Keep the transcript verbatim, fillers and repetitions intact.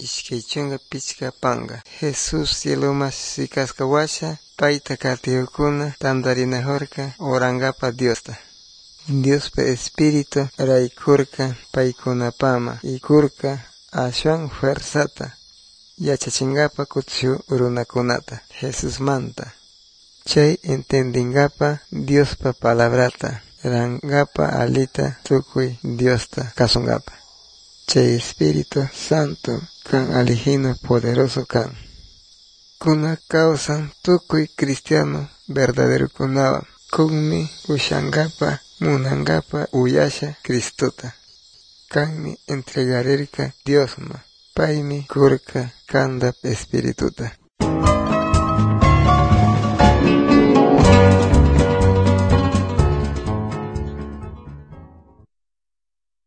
ishkaychunga pichka panga. Jesús cieloma sikaskawasha, paita katiyukuna tandarinahorka orangapa Diosta. Diospa espíritu raykurka paykunapama ikurka ashwan fuerzata yachachingapa kutsu runakunata Jesús manta. Chay entendingapa Diospa palabrata rangapa alita tukuy Diosta kasungapa. Chay Espíritu Santo kan aligino poderoso kan. Kuna causan tukuy cristiano verdadero kunawan kunmi ushangapa munangapa uyasha Cristota. Kanmi entregarirka Diosma, paymi kurka kandap Espirituta.